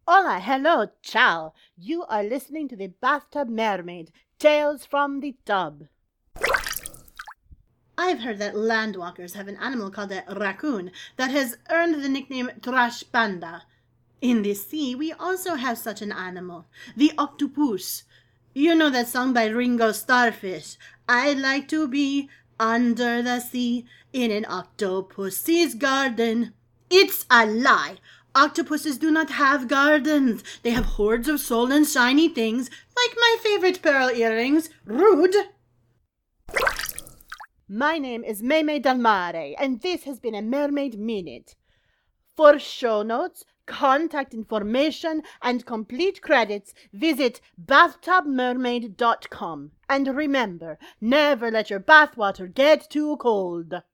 Hola, hello, ciao. You are listening to the Bathtub Mermaid, Tales from the Tub. I've heard that landwalkers have an animal called a raccoon that has earned the nickname Trash Panda. In the sea, we also have such an animal, the octopus. You know that song by Ringo Starfish, I'd like to be under the sea in an octopus's garden. It's a lie. Octopuses do not have gardens. They have hordes of swollen shiny things, like my favorite pearl earrings. Rude! My name is Meme Del Mare, and this has been a Mermaid Minute. For show notes, contact information, and complete credits, visit bathtubmermaid.com. And remember, never let your bathwater get too cold.